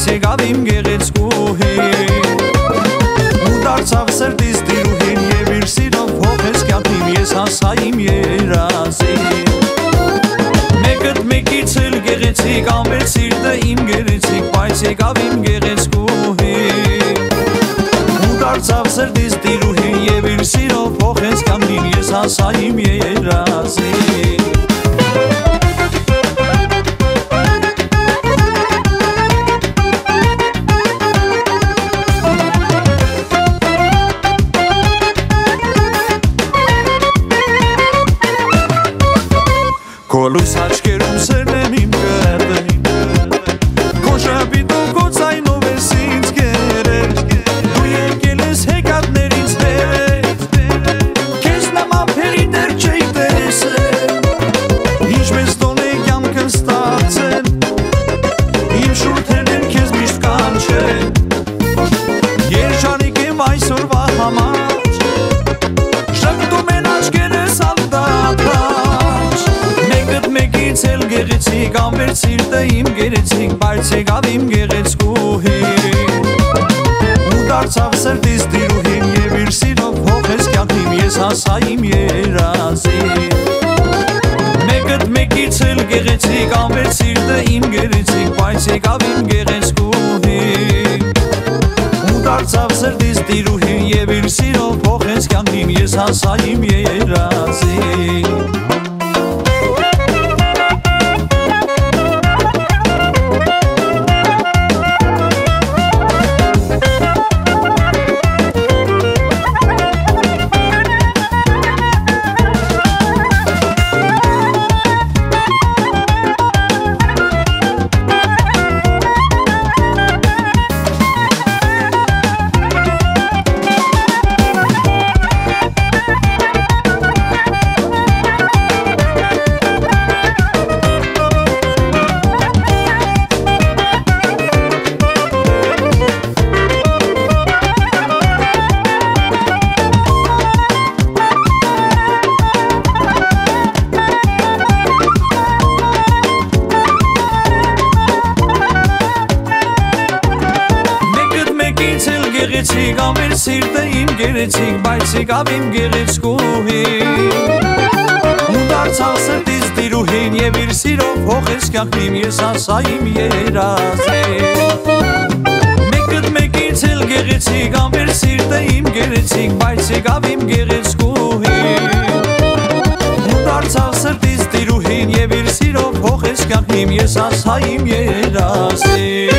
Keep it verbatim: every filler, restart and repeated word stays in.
բայց եկավ իմ գեղեցկուհին ու դարձավ սրտիս տիրուհին եւ իր սիրով փոխեց կյանքին ես հասա իմ երազին մեկդ մեկից էլ գեղեցիկ ամբեր սիրտը իմ գեղեցիկ բայց եկավ իմ գեղեցկուհին ու դարձավ սրտիս տիրուհին եւ իր սիրով փոխեց կյանքին ես հասա իմ երազին Քոլուս աչքերում սերնեմ իմ կրդը Քո շապիտով քո ձայնով ես ինձ կերել Դու եկել ես հեքիաթներից վեր Քեզ նման փերի դեռ չէի տեսել Ինչպես տոն է կյանքը ստացել Իմ շուրթերն են քեզ միշտ կանչել Երջանիկ եմ այսօրվա համար Շղթում են աչքերս ալդատած Մեկից էլ գեղեցիկ ամբեր սիրտը իմ գեղեցիկ բայց եկավ իմ գեղեցկուհին ու դարձավ սրտիս տիրուհին եւ իր սիրով փոխեց կյանքին ես հասա իմ երազին Մեկդ մեկից էլ գեղեցիկ ամբեր սիրտը իմ գեղեցիկ բայց եկավ իմ գեղեցկուհին ու դարձավ սրտիս տիրուհին եւ իր սիրով փոխեց կյանքին ես հասա իմ երազին Գեղեցիկ ամբեր սիրտը իմ գեղեցիկ բայց եկավ իմ գեղեցկուհին ու դարձավ սրտիս տիրուհին եւ իր սիրով փոխեց կյանքին ես հասա իմ երազին Մեկդ մեկից էլ գեղեցիկ ամբեր սիրտը իմ գեղեցիկ բայց եկավ իմ գեղեցկուհին ու դարձավ սրտիս տիրուհին եւ իր սիրով փոխեց կյանքին ես հասա իմ երազին